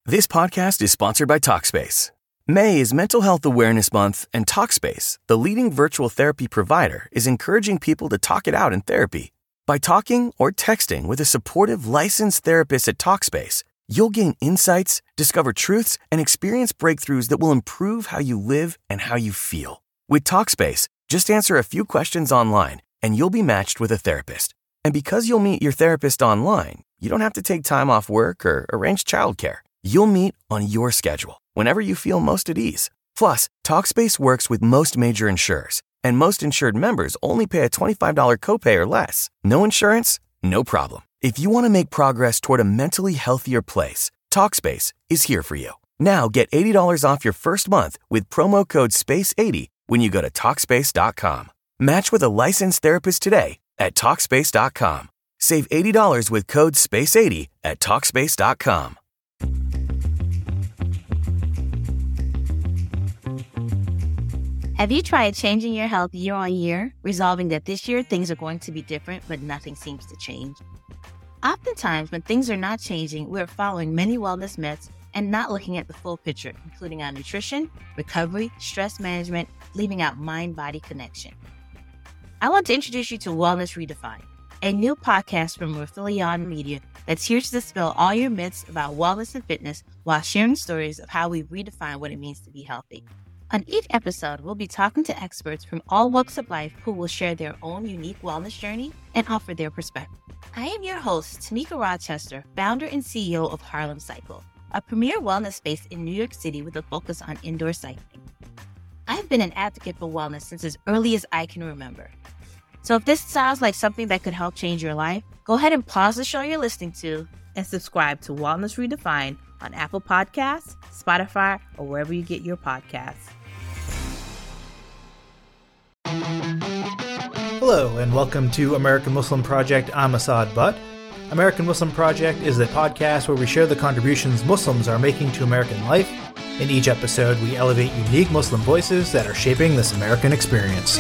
This podcast is sponsored by Talkspace. May is Mental Health Awareness Month, and Talkspace, the leading virtual therapy provider, is encouraging people to talk it out in therapy. By talking or texting with a supportive, licensed therapist at Talkspace, you'll gain insights, discover truths, and experience breakthroughs that will improve how you live and how you feel. With Talkspace, just answer a few questions online, and you'll be matched with a therapist. And because you'll meet your therapist online, you don't have to take time off work or arrange childcare. You'll meet on your schedule, whenever you feel most at ease. Plus, Talkspace works with most major insurers, and most insured members only pay a $25 copay or less. No insurance? No problem. If you want to make progress toward a mentally healthier place, Talkspace is here for you. Now get $80 off your first month with promo code SPACE80 when you go to Talkspace.com. Match with a licensed therapist today at Talkspace.com. Save $80 with code SPACE80 at Talkspace.com. Have you tried changing your health year on year, resolving that this year things are going to be different, but nothing seems to change? Oftentimes, when things are not changing, we're following many wellness myths and not looking at the full picture, including our nutrition, recovery, stress management, leaving out mind-body connection. I want to introduce you to Wellness Redefined, a new podcast from Rathilion Media that's here to dispel all your myths about wellness and fitness while sharing stories of how we redefine what it means to be healthy. On each episode, we'll be talking to experts from all walks of life who will share their own unique wellness journey and offer their perspective. I am your host, Tamika Rochester, founder and CEO of Harlem Cycle, a premier wellness space in New York City with a focus on indoor cycling. I've been an advocate for wellness since as early as I can remember. So if this sounds like something that could help change your life, go ahead and pause the show you're listening to and subscribe to Wellness Redefined on Apple Podcasts, Spotify, or wherever you get your podcasts. Hello, and welcome to American Muslim Project. I'm Asad Butt. American Muslim Project is a podcast where we share the contributions Muslims are making to American life. In each episode, we elevate unique Muslim voices that are shaping this American experience.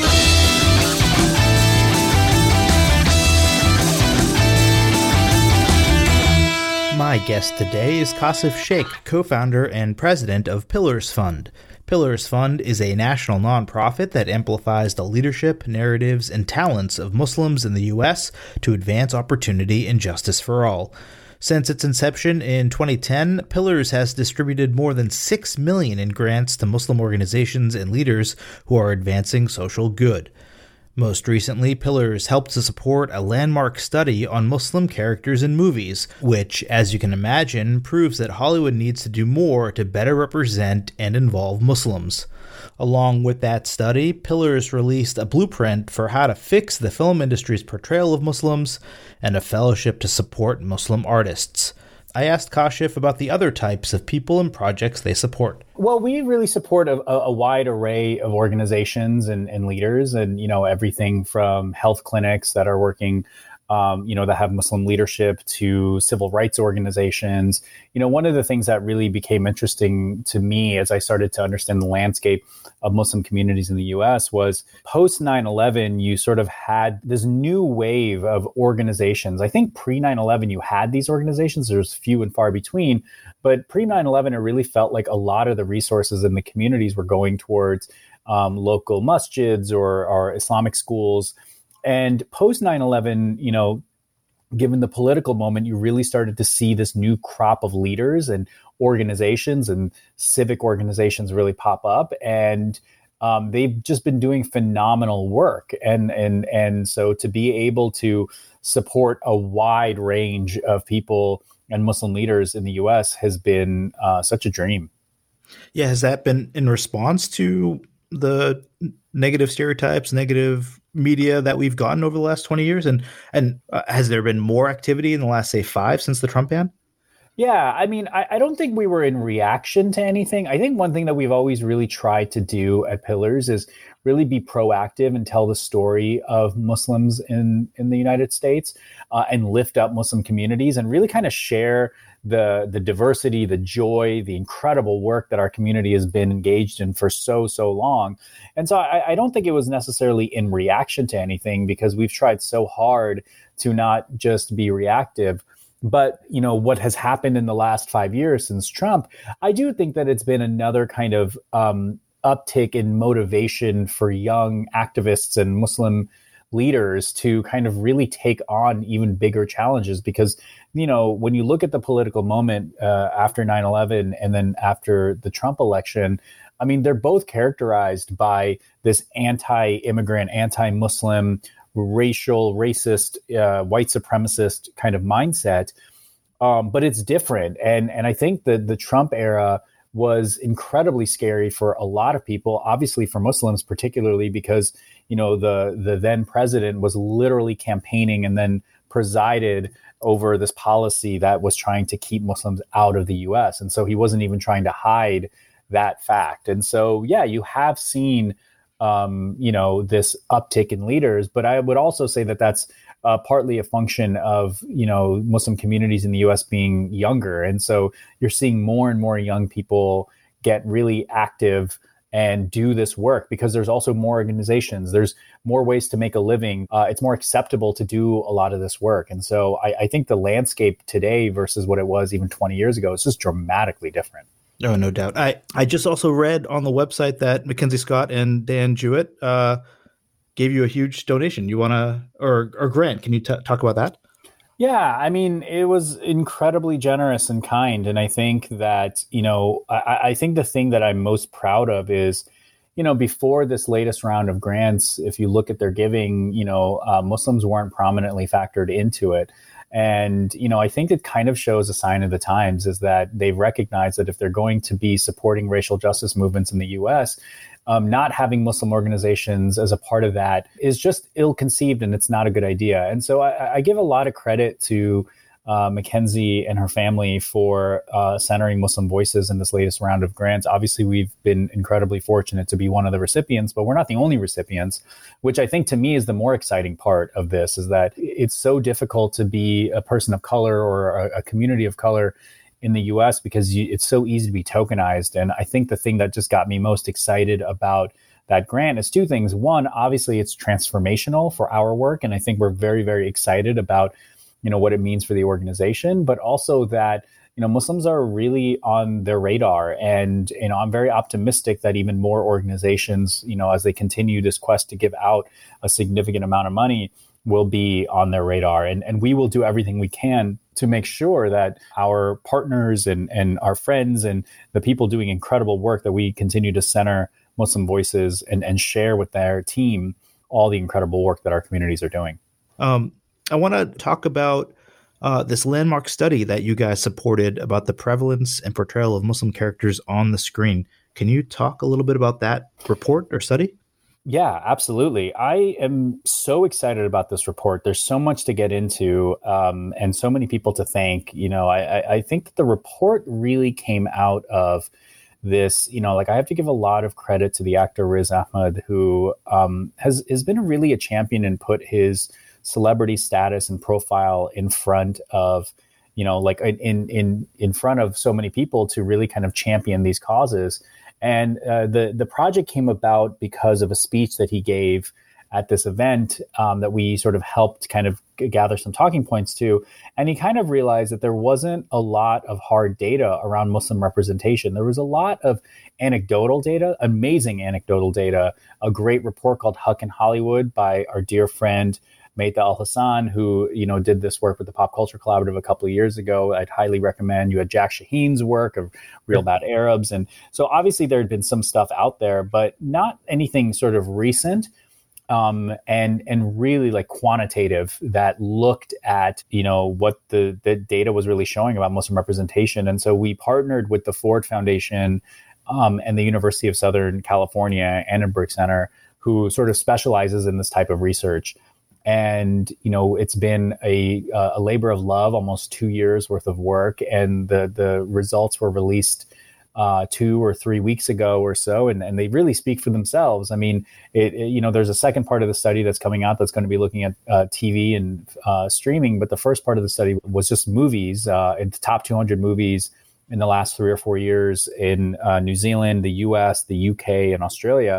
My guest today is Kashif Shaikh, co-founder and president of Pillars Fund. Pillars Fund is a national nonprofit that amplifies the leadership, narratives, and talents of Muslims in the U.S. to advance opportunity and justice for all. Since its inception in 2010, Pillars has distributed more than $6 million in grants to Muslim organizations and leaders who are advancing social good. Most recently, Pillars helped to support a landmark study on Muslim characters in movies, which, as you can imagine, proves that Hollywood needs to do more to better represent and involve Muslims. Along with that study, Pillars released a blueprint for how to fix the film industry's portrayal of Muslims and a fellowship to support Muslim artists. I asked Kashif about the other types of people and projects they support. Well, we really support a wide array of organizations and leaders, and everything from health clinics that are working, that have Muslim leadership, to civil rights organizations. One of the things that really became interesting to me as I started to understand the landscape of Muslim communities in the U.S. was post 9/11, you sort of had this new wave of organizations. I think pre 9/11, you had these organizations. There's few and far between. But pre 9/11, it really felt like a lot of the resources in the communities were going towards local masjids or Islamic schools. And post 9/11, given the political moment, you really started to see this new crop of leaders and organizations and civic organizations really pop up. And they've just been doing phenomenal work. And so to be able to support a wide range of people and Muslim leaders in the U.S. has been such a dream. Yeah, has that been in response to the negative stereotypes, negative media that we've gotten over the last 20 years? And has there been more activity in the last, say, 5 since the Trump ban? Yeah, I mean, I don't think we were in reaction to anything. I think one thing that we've always really tried to do at Pillars is really be proactive and tell the story of Muslims in the United States and lift up Muslim communities and really kind of share the diversity, the joy, the incredible work that our community has been engaged in for so long. And so I don't think it was necessarily in reaction to anything, because we've tried so hard to not just be reactive, But, what has happened in the last 5 years since Trump, I do think that it's been another kind of uptick in motivation for young activists and Muslim leaders to kind of really take on even bigger challenges. Because, when you look at the political moment after 9/11 and then after the Trump election, I mean, they're both characterized by this anti-immigrant, anti-Muslim, racist, white supremacist kind of mindset. But it's different. And I think that the Trump era was incredibly scary for a lot of people, obviously for Muslims particularly, because, the then president was literally campaigning and then presided over this policy that was trying to keep Muslims out of the US. And so he wasn't even trying to hide that fact. And so, yeah, you have seen this uptick in leaders. But I would also say that that's partly a function of, Muslim communities in the U.S. being younger. And so you're seeing more and more young people get really active and do this work because there's also more organizations. There's more ways to make a living. It's more acceptable to do a lot of this work. And so I think the landscape today versus what it was even 20 years ago is just dramatically different. Oh, no doubt. I just also read on the website that Mackenzie Scott and Dan Jewett gave you a huge donation. You want to, or Grant, can you talk about that? Yeah, I mean, it was incredibly generous and kind. And I think that, I think the thing that I'm most proud of is, before this latest round of grants, if you look at their giving, Muslims weren't prominently factored into it. And, I think it kind of shows a sign of the times is that they've recognized that if they're going to be supporting racial justice movements in the U.S., not having Muslim organizations as a part of that is just ill-conceived and it's not a good idea. And so I give a lot of credit to Mackenzie and her family for centering Muslim voices in this latest round of grants. Obviously, we've been incredibly fortunate to be one of the recipients, but we're not the only recipients, which I think to me is the more exciting part of this, is that it's so difficult to be a person of color or a community of color in the US because it's so easy to be tokenized. And I think the thing that just got me most excited about that grant is two things. One, obviously, it's transformational for our work. And I think we're very, very excited about what it means for the organization, but also that, Muslims are really on their radar. And, I'm very optimistic that even more organizations, as they continue this quest to give out a significant amount of money, will be on their radar. And we will do everything we can to make sure that our partners and our friends and the people doing incredible work, that we continue to center Muslim voices and share with their team all the incredible work that our communities are doing. I want to talk about this landmark study that you guys supported about the prevalence and portrayal of Muslim characters on the screen. Can you talk a little bit about that report or study? Yeah, absolutely. I am so excited about this report. There's so much to get into and so many people to thank. I think that the report really came out of this, I have to give a lot of credit to the actor Riz Ahmed, who has been really a champion and put his celebrity status and profile in front of, in front of so many people to really kind of champion these causes. And the project came about because of a speech that he gave at this event that we sort of helped kind of gather some talking points to. And he kind of realized that there wasn't a lot of hard data around Muslim representation. There was a lot of anecdotal data, amazing anecdotal data, a great report called Huck in Hollywood by our dear friend Maytha Al-Hassan, who, did this work with the Pop Culture Collaborative a couple of years ago. I'd highly recommend. You had Jack Shaheen's work of Real Bad Arabs. And so obviously there had been some stuff out there, but not anything sort of recent and really like quantitative that looked at, what the data was really showing about Muslim representation. And so we partnered with the Ford Foundation and the University of Southern California Annenberg Center, who sort of specializes in this type of research. And, it's been a labor of love, almost 2 years worth of work. And the results were released 2 or 3 weeks ago or so. And they really speak for themselves. I mean, there's a second part of the study that's coming out that's going to be looking at TV and streaming. But the first part of the study was just movies, in the top 200 movies in the last 3 or 4 years in New Zealand, the US, the UK, and Australia.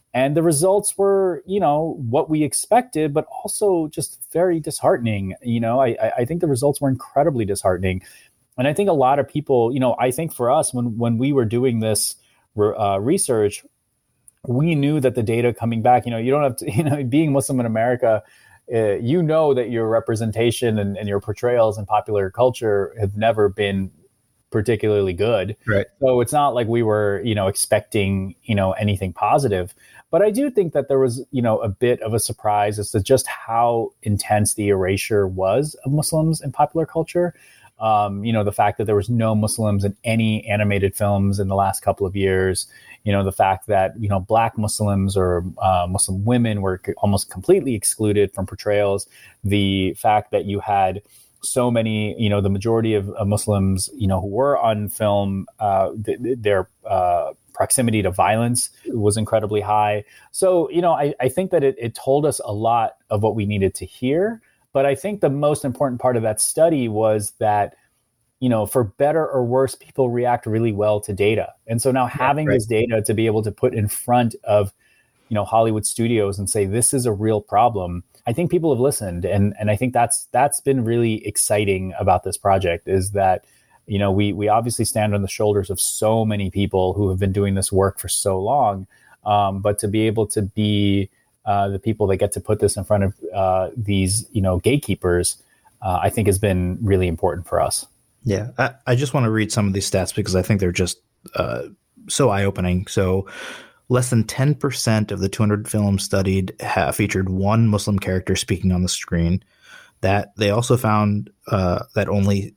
And the results were, what we expected, but also just very disheartening. I think the results were incredibly disheartening. And I think a lot of people, I think for us, when we were doing this research, we knew that the data coming back, you don't have to, being Muslim in America, that your representation and your portrayals in popular culture have never been particularly good. Right. So it's not like we were, expecting, anything positive. But I do think that there was, a bit of a surprise as to just how intense the erasure was of Muslims in popular culture. The fact that there was no Muslims in any animated films in the last couple of years, the fact that, Black Muslims or Muslim women were almost completely excluded from portrayals, the fact that you had so many, the majority of Muslims, who were on film, their proximity to violence was incredibly high. So, I think that it told us a lot of what we needed to hear. But I think the most important part of that study was that, for better or worse, people react really well to data. And so now having this data to be able to put in front of, Hollywood studios and say, this is a real problem, I think people have listened. And I think that's been really exciting about this project, is that, we obviously stand on the shoulders of so many people who have been doing this work for so long. But to be able to be the people that get to put this in front of these, gatekeepers, I think has been really important for us. Yeah, I just want to read some of these stats because I think they're just so eye-opening. So less than 10% of the 200 films studied featured one Muslim character speaking on the screen. That they also found that only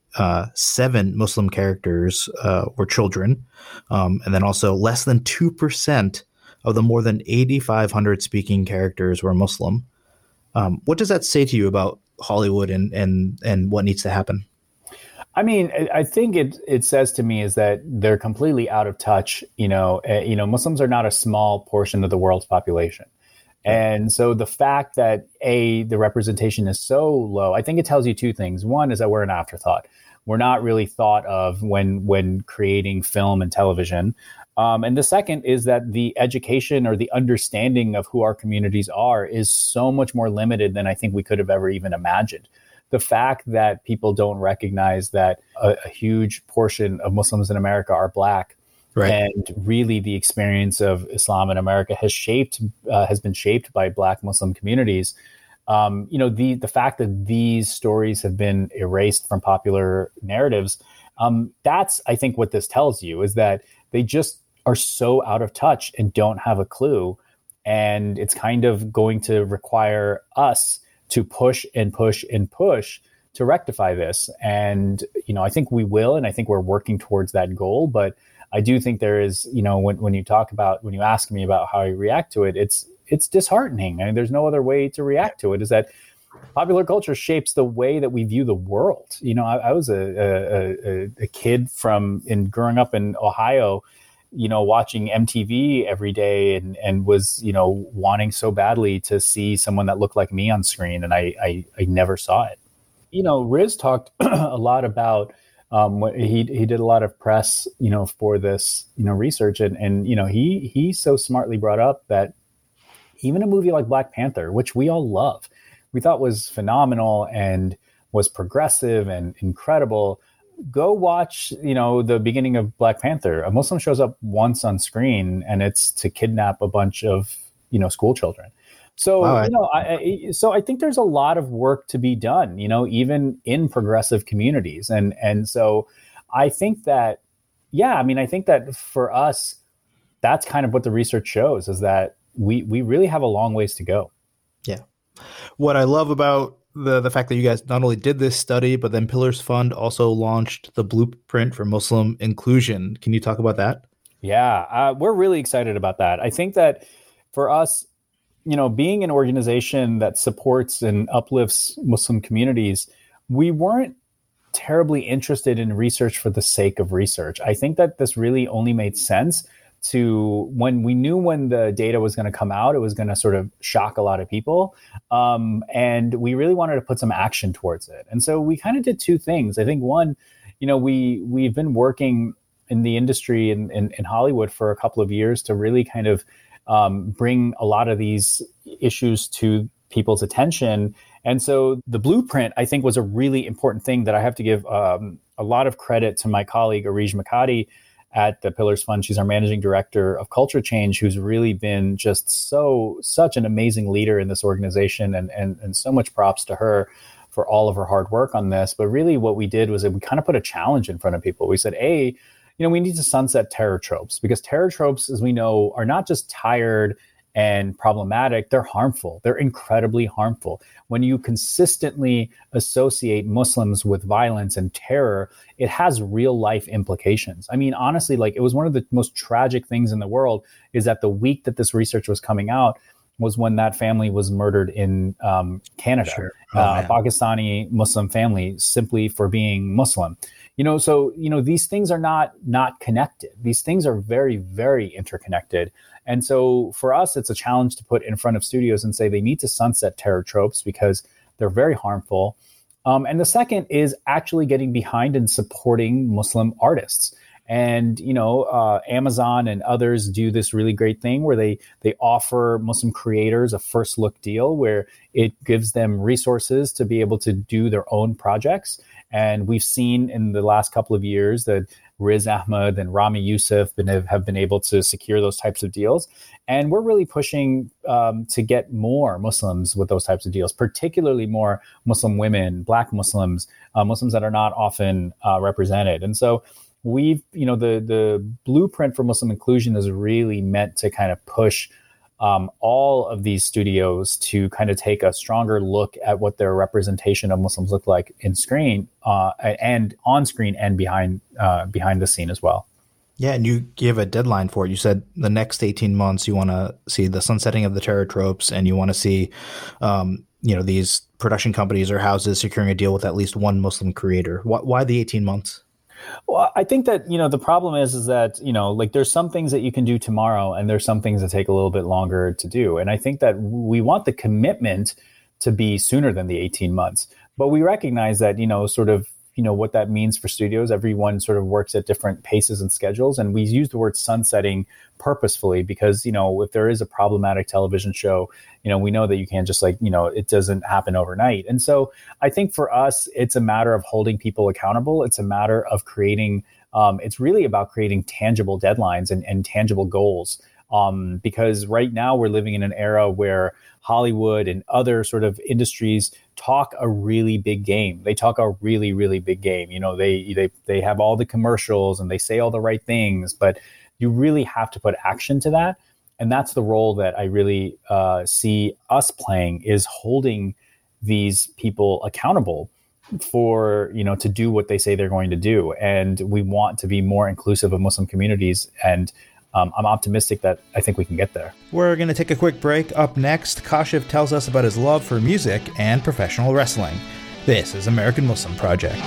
7 Muslim characters were children. And then also less than 2% of the more than 8,500 speaking characters were Muslim. What does that say to you about Hollywood and what needs to happen? I mean, I think it says to me is that they're completely out of touch. Muslims are not a small portion of the world's population. And so the fact that the representation is so low, I think it tells you two things. One is that we're an afterthought. We're not really thought of when creating film and television. And the second is that the education or the understanding of who our communities are is so much more limited than I think we could have ever even imagined. The fact that people don't recognize that a huge portion of Muslims in America are Black, right, and really the experience of Islam in America has been shaped by Black Muslim communities. The fact that these stories have been erased from popular narratives, that's, I think, what this tells you, is that they just are so out of touch and don't have a clue. And it's kind of going to require us to push and push and push to rectify this. And, I think we will, and I think we're working towards that goal. But I do think there is, when you ask me about how I react to it, it's disheartening. I mean, there's no other way to react to it, is that popular culture shapes the way that we view the world. I was a kid growing up in Ohio, watching MTV every day and was, wanting so badly to see someone that looked like me on screen. And I never saw it. Riz talked a lot about what he did a lot of press, for this, research. And he so smartly brought up that even a movie like Black Panther, which we all love, we thought was phenomenal and was progressive and incredible. Go watch, the beginning of Black Panther. A Muslim shows up once on screen, and it's to kidnap a bunch of, school children. So, wow. I think there's a lot of work to be done, even in progressive communities. And so I think that, I think that for us, that's kind of what the research shows, is that we really have a long ways to go. Yeah. What I love about the fact that you guys not only did this study, but then Pillars Fund also launched the Blueprint for Muslim Inclusion. Can you talk about that? Yeah, we're really excited about that. I think that for us, being an organization that supports and uplifts Muslim communities, we weren't terribly interested in research for the sake of research. I think that this really only made sense when we knew when the data was going to come out, it was going to sort of shock a lot of people. And we really wanted to put some action towards it. And so we kind of did two things. I think one, we've been working in the industry in Hollywood for a couple of years to really kind of bring a lot of these issues to people's attention. And so the blueprint, I think, was a really important thing that I have to give a lot of credit to my colleague, Arij Makati, at the Pillars Fund. She's our managing director of culture change, who's really been just such an amazing leader in this organization, and so much props to her for all of her hard work on this. But really what we did was that we kind of put a challenge in front of people. We said, we need to sunset terror tropes, because terror tropes, as we know, are not just tired and problematic, they're harmful. They're incredibly harmful. When you consistently associate Muslims with violence and terror, it has real life implications. I mean, honestly, it was one of the most tragic things in the world is that the week that this research was coming out was when that family was murdered in Canada, Sure. Pakistani Muslim family, simply for being Muslim. So these things are not connected. These things are very, very interconnected. And so for us, it's a challenge to put in front of studios and say they need to sunset terror tropes because they're very harmful. And the second is actually getting behind and supporting Muslim artists. And, Amazon and others do this really great thing where they offer Muslim creators a first look deal where it gives them resources to be able to do their own projects. And we've seen in the last couple of years that Riz Ahmed and Rami Youssef have been able to secure those types of deals. And we're really pushing to get more Muslims with those types of deals, particularly more Muslim women, Black Muslims, Muslims that are not often represented. And so we've, the blueprint for Muslim inclusion is really meant to kind of push all of these studios to kind of take a stronger look at what their representation of Muslims look like in screen and on screen and behind the scene as well. Yeah, and you gave a deadline for it. You said the next 18 months you want to see the sunsetting of the terror tropes, and you want to see, these production companies or houses securing a deal with at least one Muslim creator. Why the 18 months? Well, I think that, the problem is that, there's some things that you can do tomorrow and there's some things that take a little bit longer to do. And I think that we want the commitment to be sooner than the 18 months. But we recognize that, what that means for studios. Everyone sort of works at different paces and schedules. And we use the word sunsetting purposefully because, if there is a problematic television show, we know that you can't just it doesn't happen overnight. And so I think for us, it's a matter of holding people accountable. It's a matter of creating, it's really about creating tangible deadlines and tangible goals. Because right now we're living in an era where Hollywood and other sort of industries talk a really big game. They talk a really, really big game. They have all the commercials and they say all the right things, but you really have to put action to that. And that's the role that I really see us playing, is holding these people accountable for, to do what they say they're going to do. And we want to be more inclusive of Muslim communities. And I'm optimistic that I think we can get there. We're going to take a quick break. Up next, Kashif tells us about his love for music and professional wrestling. This is American Muslim Project.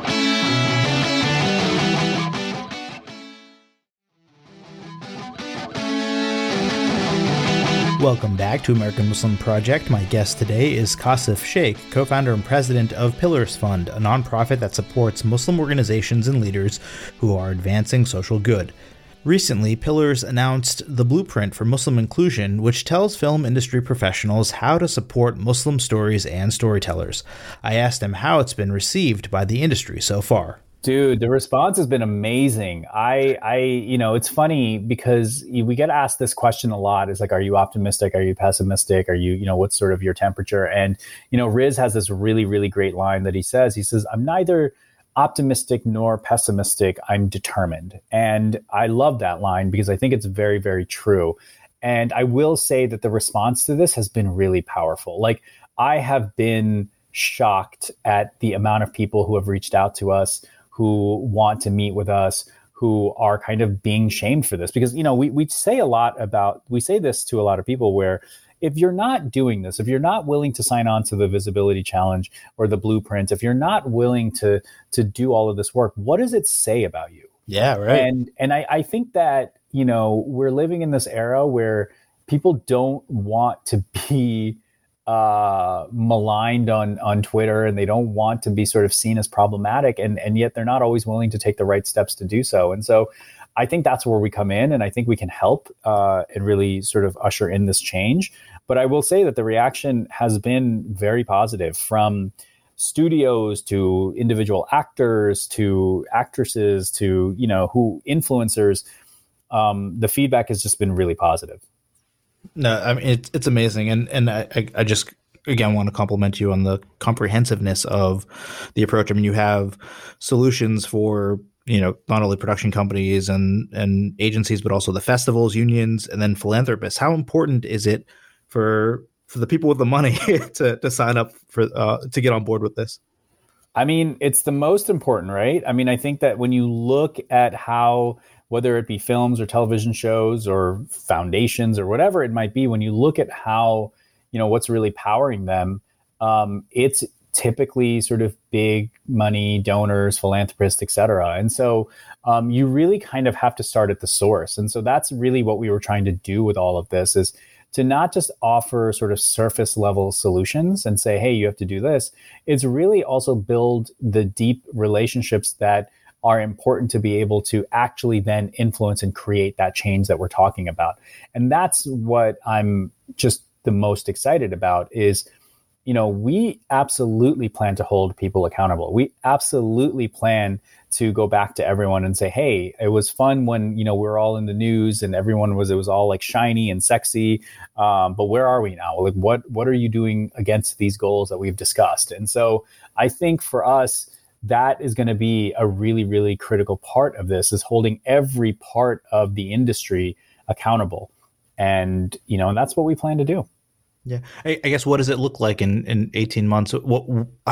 Welcome back to American Muslim Project. My guest today is Kashif Shaikh, co-founder and president of Pillars Fund, a nonprofit that supports Muslim organizations and leaders who are advancing social good. Recently, Pillars announced the Blueprint for Muslim Inclusion, which tells film industry professionals how to support Muslim stories and storytellers. I asked him how it's been received by the industry so far. Dude, the response has been amazing. It's funny because we get asked this question a lot. It's like, are you optimistic? Are you pessimistic? Are you, what's sort of your temperature? And, Riz has this really, really great line that he says, I'm neither optimistic nor pessimistic, I'm determined. And I love that line because I think it's very, very true. And I will say that the response to this has been really powerful. I have been shocked at the amount of people who have reached out to us, who want to meet with us, who are kind of being shamed for this. Because, we say this to a lot of people where if you're not doing this, if you're not willing to sign on to the Visibility Challenge or the Blueprint, if you're not willing to do all of this work, what does it say about you? Yeah, right. And I think that, we're living in this era where people don't want to be maligned on Twitter, and they don't want to be sort of seen as problematic, and yet they're not always willing to take the right steps to do so. And so I think that's where we come in, and I think we can help and really sort of usher in this change. But I will say that the reaction has been very positive, from studios to individual actors to actresses to, who influencers. The feedback has just been really positive. No, I mean, it's amazing. And I just, again, want to compliment you on the comprehensiveness of the approach. I mean, you have solutions for, not only production companies and agencies, but also the festivals, unions, and then philanthropists. How important is it for the people with the money to sign up to get on board with this? I mean, it's the most important, right? I mean, I think that when you look at how, whether it be films or television shows or foundations or whatever it might be, when you look at how, what's really powering them, it's typically sort of big money donors, philanthropists, et cetera. And so you really kind of have to start at the source. And so that's really what we were trying to do with all of this, is to not just offer sort of surface level solutions and say, hey, you have to do this. It's really also build the deep relationships that are important to be able to actually then influence and create that change that we're talking about. And that's what I'm just the most excited about is, we absolutely plan to hold people accountable. We absolutely plan to go back to everyone and say, hey, it was fun when, we were all in the news and it was all like shiny and sexy. But where are we now? Like, what are you doing against these goals that we've discussed? And so I think for us, that is going to be a really, really critical part of this, is holding every part of the industry accountable. And, and that's what we plan to do. Yeah. I guess, what does it look like in 18 months? What,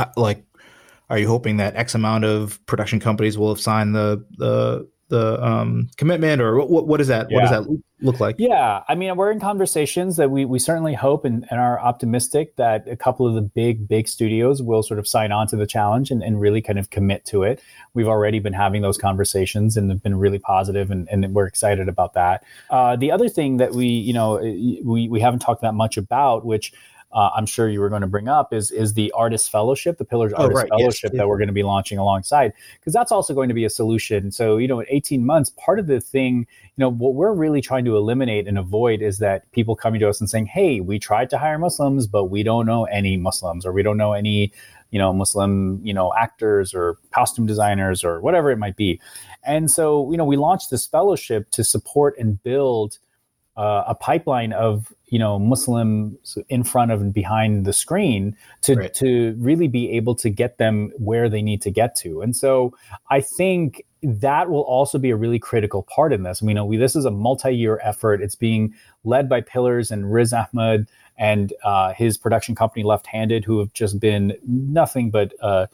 are you hoping that X amount of production companies will have signed the commitment, or what is that? What does that look like? Yeah, I mean, we're in conversations that we certainly hope and are optimistic that a couple of the big studios will sort of sign on to the challenge and really kind of commit to it. We've already been having those conversations and have been really positive, and we're excited about that. The other thing that we haven't talked that much about, which I'm sure you were going to bring up, is the Artist Fellowship, the Pillars Artist Fellowship that we're going to be launching alongside, because that's also going to be a solution. So, in 18 months, part of the thing, what we're really trying to eliminate and avoid is that people coming to us and saying, hey, we tried to hire Muslims, but we don't know any Muslims, or we don't know any, Muslim, actors or costume designers or whatever it might be. And so, we launched this fellowship to support and build a pipeline of, Muslims in front of and behind the screen to really be able to get them where they need to get to. And so I think that will also be a really critical part in this. This is a multi-year effort. It's being led by Pillars and Riz Ahmed and his production company Left Handed, who have just been nothing but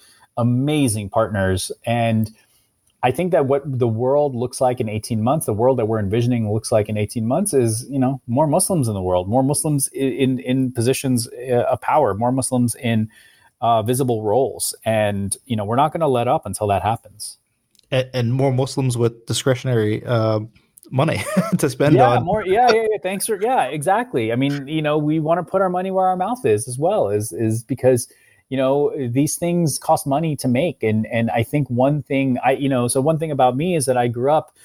amazing partners. And I think that what the world looks like in 18 months, the world that we're envisioning looks like in 18 months is, more Muslims in the world, more Muslims in positions of power, more Muslims in visible roles. And, we're not going to let up until that happens. And more Muslims with discretionary money to spend on. Thanks for, exactly. I mean, we want to put our money where our mouth is as well, is because these things cost money to make. And I think one thing one thing about me is that I grew up,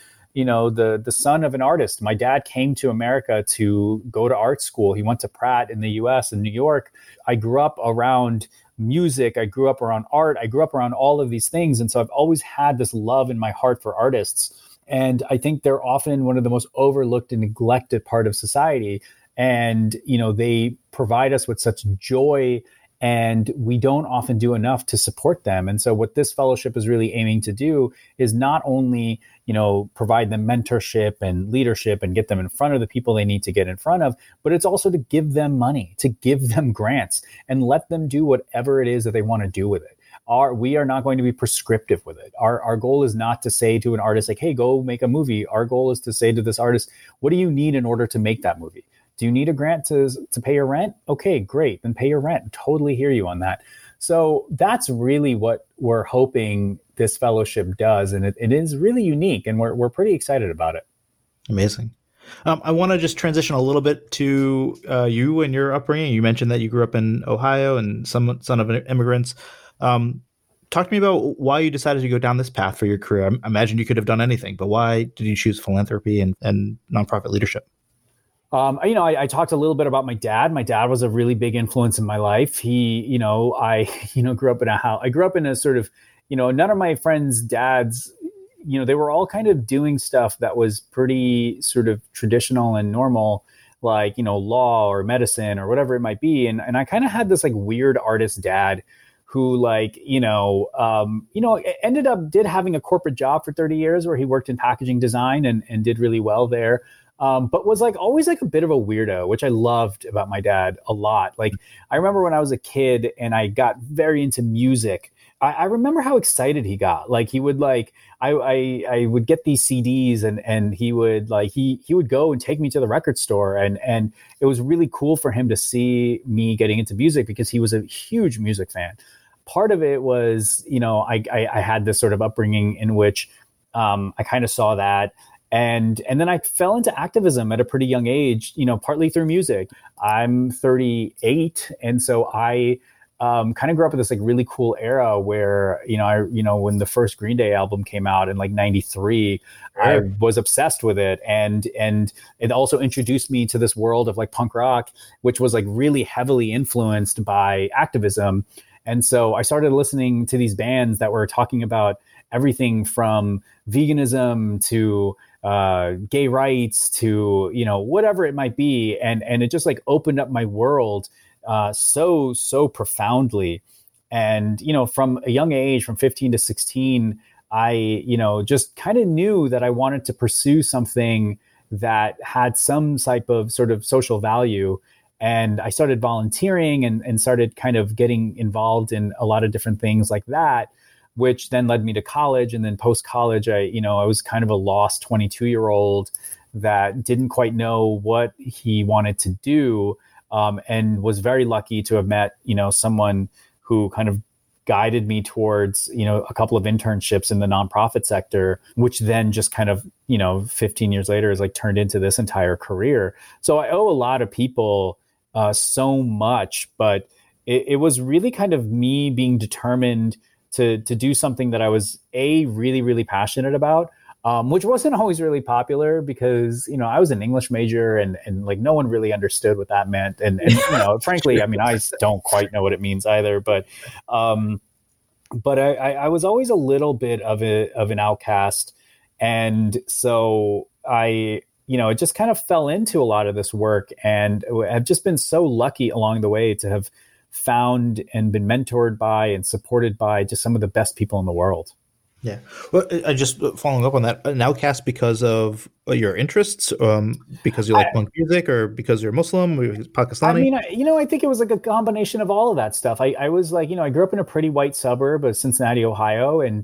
the son of an artist. My dad came to America to go to art school. He went to Pratt in the US in New York. I grew up around music. I grew up around art. I grew up around all of these things. And so I've always had this love in my heart for artists. And I think they're often one of the most overlooked and neglected part of society. And, they provide us with such joy, and we don't often do enough to support them. And so what this fellowship is really aiming to do is not only, provide them mentorship and leadership and get them in front of the people they need to get in front of, but it's also to give them money, to give them grants and let them do whatever it is that they want to do with it. We are not going to be prescriptive with it. Our goal is not to say to an artist, like, hey, go make a movie. Our goal is to say to this artist, what do you need in order to make that movie? Do you need a grant to pay your rent? Okay, great. Then pay your rent. Totally hear you on that. So that's really what we're hoping this fellowship does. And it is really unique, and we're pretty excited about it. Amazing. I want to just transition a little bit to you and your upbringing. You mentioned that you grew up in Ohio and son of immigrants. talk to me about why you decided to go down this path for your career. I imagine you could have done anything, but why did you choose philanthropy and nonprofit leadership? I talked a little bit about my dad. My dad was a really big influence in my life. He, I grew up in a house. I grew up in a sort of, none of my friends' dads, they were all kind of doing stuff that was pretty sort of traditional and normal, like, law or medicine or whatever it might be. And I kind of had this like weird artist dad who did having a corporate job for 30 years where he worked in packaging design and did really well there. But was like always like a bit of a weirdo, which I loved about my dad a lot. Like I remember when I was a kid and I got very into music, I remember how excited he got. Like he would like, I would get these CDs and he would like, he would go and take me to the record store and it was really cool for him to see me getting into music because he was a huge music fan. Part of it was, I had this sort of upbringing in which I kind of saw that. And then I fell into activism at a pretty young age, partly through music. I'm 38. And so I kind of grew up in this like really cool era where, when the first Green Day album came out in like 93, I was obsessed with it. And it also introduced me to this world of like punk rock, which was like really heavily influenced by activism. And so I started listening to these bands that were talking about everything from veganism to gay rights to, whatever it might be. And it just like opened up my world so profoundly. And, from a young age, from 15 to 16, I, just kind of knew that I wanted to pursue something that had some type of sort of social value. And I started volunteering and started kind of getting involved in a lot of different things like that, which then led me to college. And then post-college, I was kind of a lost 22-year-old that didn't quite know what he wanted to do, and was very lucky to have met, someone who kind of guided me towards, a couple of internships in the nonprofit sector, which then just kind of, 15 years later is like turned into this entire career. So I owe a lot of people so much, but it was really kind of me being determined to do something that I was really, really passionate about, which wasn't always really popular because, I was an English major and like no one really understood what that meant. And frankly, I mean, I don't quite know what it means either, but I was always a little bit of an outcast. And so it just kind of fell into a lot of this work, and I've just been so lucky along the way to have found and been mentored by and supported by just some of the best people in the world. Yeah. Well, I just following up on that, an outcast because of your interests, because you like punk music, or because you're Muslim or Pakistani? I mean, I think it was like a combination of all of that stuff. I was like, I grew up in a pretty white suburb of Cincinnati, Ohio, and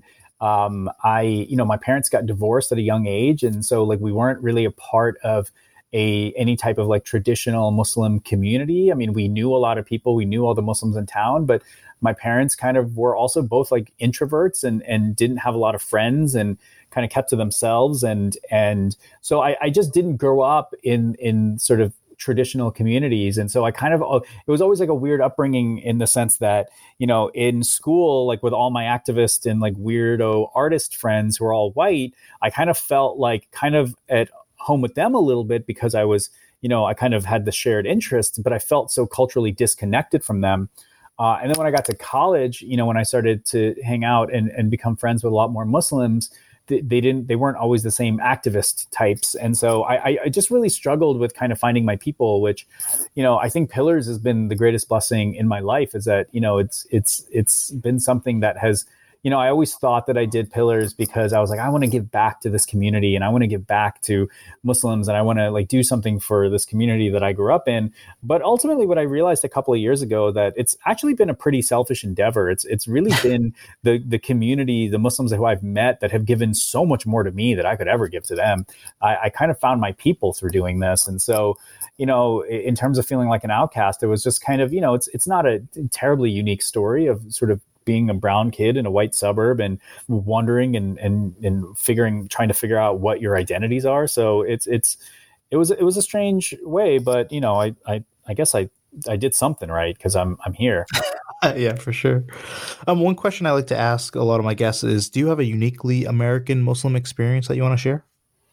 my parents got divorced at a young age. And so like, we weren't really a part of any type of like traditional Muslim community. I mean, we knew a lot of people, we knew all the Muslims in town, but my parents kind of were also both like introverts and didn't have a lot of friends and kind of kept to themselves. And so I just didn't grow up in sort of traditional communities. And so I kind of, it was always like a weird upbringing in the sense that, in school, like with all my activist and like weirdo artist friends who are all white, I kind of felt like kind of at home with them a little bit because I was, I kind of had the shared interests, but I felt so culturally disconnected from them. And then when I got to college, when I started to hang out and become friends with a lot more Muslims, they weren't always the same activist types. And so I just really struggled with kind of finding my people, which, I think Pillars has been the greatest blessing in my life, is that, it's been something that has, I always thought that I did Pillars because I was like, I want to give back to this community and I want to give back to Muslims and I want to like do something for this community that I grew up in. But ultimately what I realized a couple of years ago, that it's actually been a pretty selfish endeavor. It's really been the community, the Muslims who I've met that have given so much more to me that I could ever give to them. I kind of found my people through doing this. And so, in terms of feeling like an outcast, it was just kind of, it's not a terribly unique story of sort of being a brown kid in a white suburb and wondering and trying to figure out what your identities are. So it was a strange way, but I guess I did something right because I'm here. Yeah, for sure. One question I like to ask a lot of my guests is, do you have a uniquely American Muslim experience that you want to share?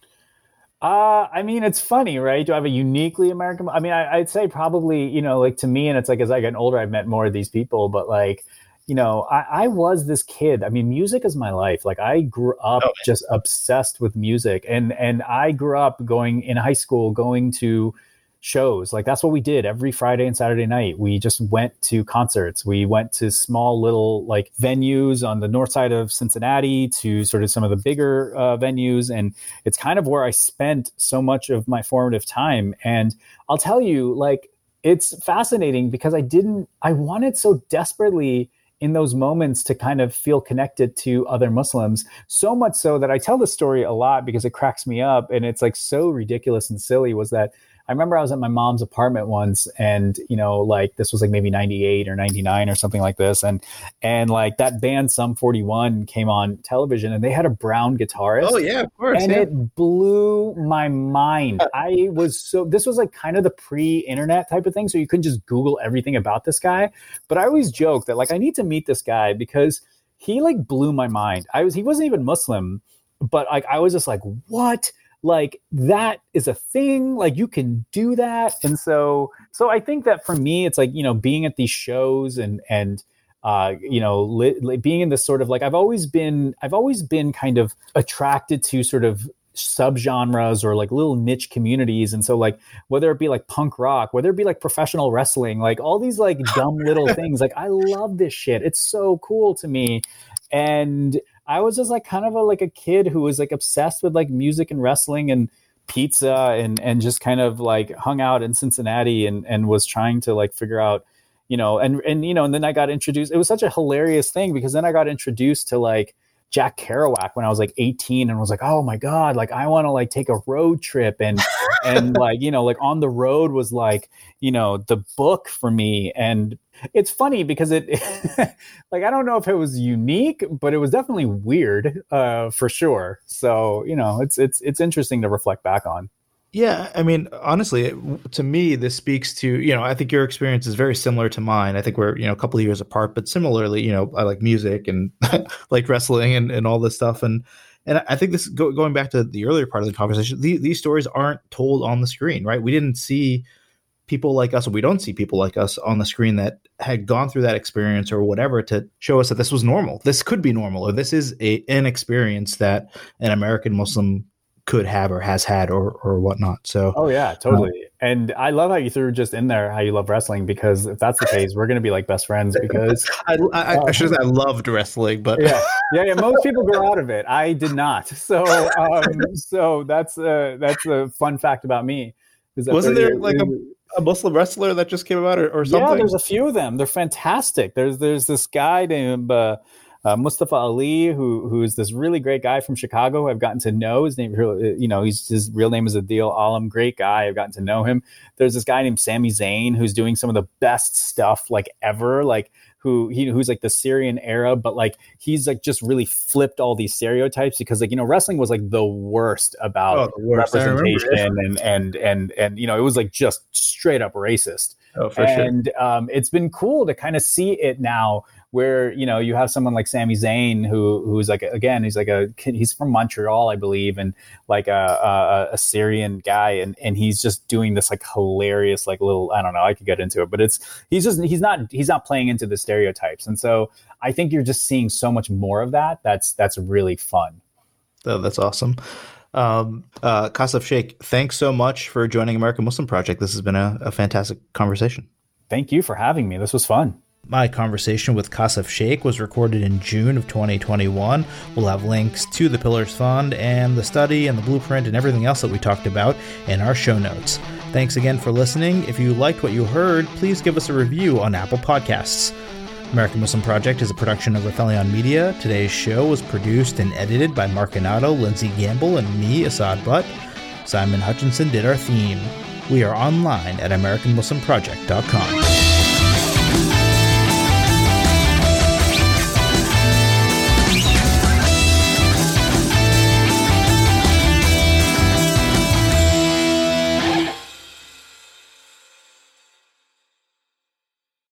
I mean, it's funny, right? Do I have a uniquely American? I mean, I'd say probably, like to me, and it's like as I get older, I've met more of these people, but like, I was this kid. I mean, music is my life. Like I grew up just obsessed with music, and I grew up going in high school, going to shows. Like that's what we did every Friday and Saturday night. We just went to concerts. We went to small little like venues on the north side of Cincinnati to sort of some of the bigger venues. And it's kind of where I spent so much of my formative time. And I'll tell you, like, it's fascinating because I wanted so desperately in those moments to kind of feel connected to other Muslims, so much so that I tell this story a lot because it cracks me up. And it's like so ridiculous and silly was that I remember I was at my mom's apartment once and, like this was like maybe 98 or 99 or something like this. And like that band Sum 41 came on television and they had a brown guitarist. Oh yeah, of course. And it blew my mind. This was like kind of the pre-internet type of thing. So you couldn't just Google everything about this guy. But I always joke that like, I need to meet this guy because he like blew my mind. He wasn't even Muslim, but like, I was just like, what? Like that is a thing, like you can do that. And so I think that for me, it's like, being at these shows and being in this sort of like, I've always been kind of attracted to sort of subgenres or like little niche communities. And so like, whether it be like punk rock, whether it be like professional wrestling, like all these like dumb little things, like I love this shit. It's so cool to me. And I was just like kind of like a kid who was like obsessed with like music and wrestling and pizza and just kind of like hung out in Cincinnati and was trying to like figure out, and then I got introduced. It was such a hilarious thing because then I got introduced to like Jack Kerouac when I was like 18 and was like, oh my God, like I want to like take a road trip and like, like On the Road was like, the book for me. And it's funny because it like, I don't know if it was unique, but it was definitely weird for sure. So, it's interesting to reflect back on. Yeah, I mean, honestly, to me, this speaks to, I think your experience is very similar to mine. I think we're, a couple of years apart, but similarly, I like music and like wrestling and all this stuff. And I think this going back to the earlier part of the conversation, these stories aren't told on the screen, right? We didn't see people like us, or we don't see people like us on the screen that had gone through that experience or whatever to show us that this was normal. This could be normal, or this is an experience that an American Muslim could have or has had or whatnot. So, oh yeah, totally. And I love how you threw just in there how you love wrestling, because if that's the case, we're going to be like best friends. Because I should say I loved wrestling, but yeah. Most people grow out of it. I did not. So, so that's a fun fact about me. Wasn't there like a Muslim wrestler that just came about or something? Yeah, there's a few of them. They're fantastic. There's this guy named Mustafa Ali, who is this really great guy from Chicago who I've gotten to know. His name, his real name is Adil Alam. Great guy. I've gotten to know him. There's this guy named Sami Zayn who's doing some of the best stuff like ever. Like who's like the Syrian Arab, but like he's like just really flipped all these stereotypes because like wrestling was like the worst about representation and it was like just straight up racist. Oh, for sure. And it's been cool to kind of see it now, where you have someone like Sami Zayn who's like, again, he's from Montreal, I believe, and like a Syrian guy, and he's just doing this like hilarious like little, I don't know, I could get into it, but he's not playing into the stereotypes, and so I think you're just seeing so much more of that. That's really fun. Oh, that's awesome. Kasif Sheikh, thanks so much for joining American Muslim Project. This has been a fantastic conversation. Thank you for having me. This was fun. My conversation with Kasif Sheikh was recorded in June of 2021. We'll have links to the Pillars Fund and the study and the blueprint and everything else that we talked about in our show notes. Thanks again for listening. If you liked what you heard, please give us a review on Apple Podcasts. American Muslim Project is a production of Rathelion Media. Today's show was produced and edited by Mark Ganato, Lindsay Gamble, and me, Asad Butt. Simon Hutchinson did our theme. We are online at AmericanMuslimProject.com.